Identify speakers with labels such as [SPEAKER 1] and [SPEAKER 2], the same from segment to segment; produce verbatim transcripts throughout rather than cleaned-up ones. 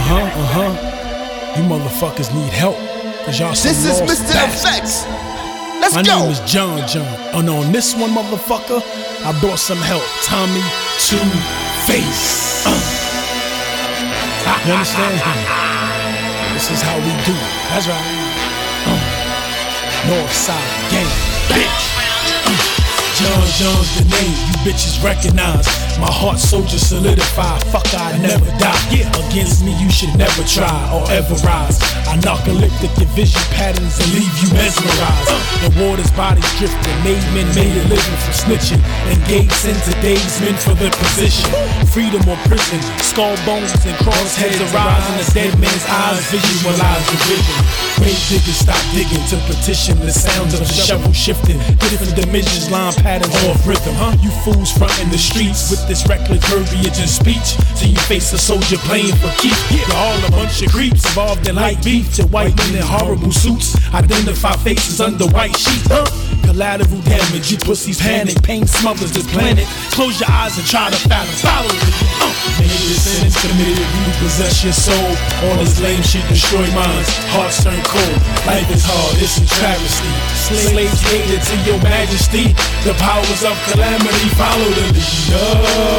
[SPEAKER 1] Uh-huh, uh-huh. You motherfuckers need help, cause y'all some
[SPEAKER 2] This is
[SPEAKER 1] lost
[SPEAKER 2] Mister
[SPEAKER 1] bastards.
[SPEAKER 2] Effects. Let's
[SPEAKER 1] My
[SPEAKER 2] go.
[SPEAKER 1] name is John John. And on this one, motherfucker, I brought some help. Tommy Two-Face. Uh. You understand? This is how we do it. That's right. Uh. Northside gang, bitch. Uh. John John's the name, you bitches recognize. My heart soldier solidified, fuck I never die. Yeah, against me you should never try or ever rise. I narcoleptic your vision patterns and leave you mesmerized. The water's bodies drifting, made men made a living from snitching. Engaged in today's men for their position. Freedom or prison, skull bones and crossheads arise in the dead man's eyes, visualize the vision. Grave diggers stop digging to petition the sounds of the shovel shifting. Different dimensions, line patterns off rhythm. Huh? You fools frontin' the streets with this reckless verbiage and speech. Till you face a soldier playing for keep. You're all a bunch of creeps involved in light beef. To white men in horrible suits, identify faces under white sheets. Huh? Collateral damage, you pussies panic. Pain smothers this planet. Close your eyes and try to fathom. Follow it. Uh. Made a sentence committed, you possess your soul. All this lame shit destroy minds. Hearts turn cold. Life is hard, it's a travesty. Slaves hated to your majesty. The powers of calamity follow the leader.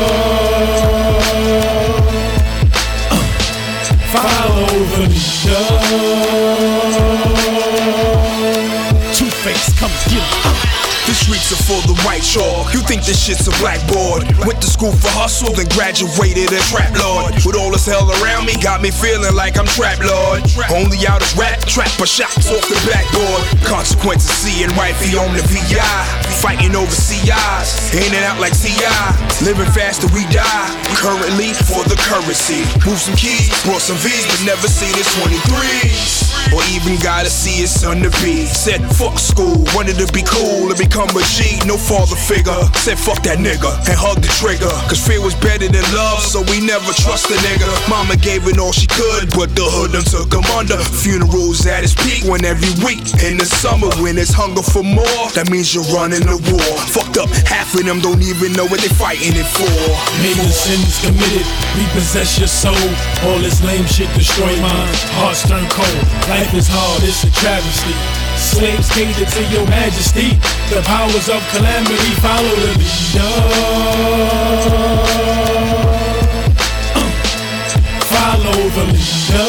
[SPEAKER 1] Uh. Follow the leader. Two-Face, come get it. Uh.
[SPEAKER 3] The streets are full of white chalk. You think this shit's a blackboard? Went to school for hustle, then graduated as trap lord. With all this hell around me, got me feeling like I'm trap lord. Only out is rap, trapper shots off the backboard. Consequences seeing wifey on the V I. Fighting over C Is, in and out like C I. Living fast till we die. Currently for the currency. Move some keys, brought some V's, but never seen this twenty-threes. Or even gotta see his son to be. Said fuck school, wanted to be cool and become a G, no father figure. Said fuck that nigga and hugged the trigger. Cause fear was better than love, so we never trust a nigga. Mama gave it all she could, but the hood done took him under. Funerals at its peak when every week. In the summer when it's hunger for more, that means you're running the war. Fucked up, half of them don't even know what they fighting it for.
[SPEAKER 1] Major sins committed, repossess your soul. All this lame shit destroy minds, hearts turn cold. Life is hard, it's a travesty. Slaves cater to your majesty. The powers of calamity follow the leader. Uh, follow the leader.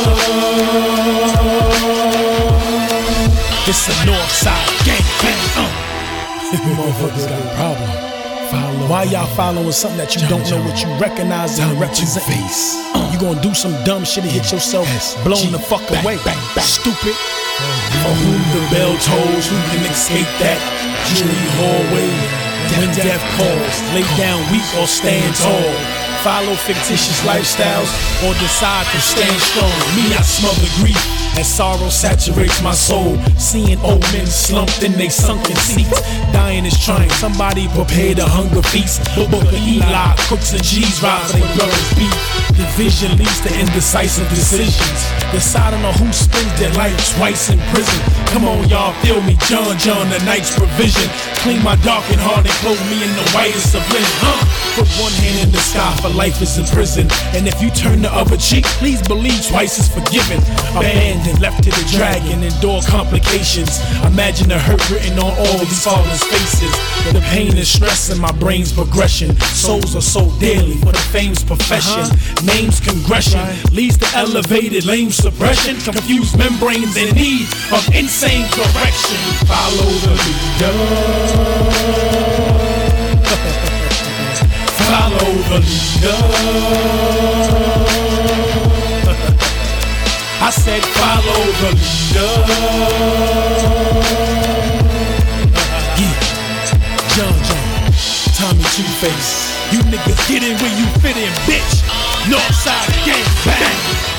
[SPEAKER 1] It's a Northside gang bang. Uh. You motherfuckers got a problem. Follow. Why y'all following something that you John, don't know John. What you recognize and represent? Face. Uh, you gonna do some dumb shit and hit yourself, S blown G the fuck bang, away. Bang, bang. Stupid. For whom the bell tolls, who can escape that dreary hallway? When death calls, lay down weak or stand tall. Follow fictitious lifestyles or decide to stand strong. Me, I smother grief as sorrow saturates my soul. Seeing old men slumped in they sunken seats. Dying is trying, somebody prepare the hunger feast. Book of Eli, crooks and G's ride for their brothers beat. Division leads to indecisive decisions. Deciding on who spends their life twice in prison. Come on y'all, feel me, John John, the night's provision. Clean my darkened heart and clothe me in the whitest of linen. Huh? Put one hand in the sky for life is in prison. And if you turn the other cheek, please believe twice is forgiven. Abandoned, left to the dragon, endure complications. Imagine the hurt written on all these fathers' faces. The pain and stress in my brain's progression. Souls are so daily for the fame's profession. Uh-huh. Names congression leads to elevated lame suppression. Confused membranes in need of insane correction. Follow the leader. Follow the leader. I said follow the leader. Yeah, John John, Tommy Two-Face. You niggas get in where you fit in, bitch. Northside gang bang.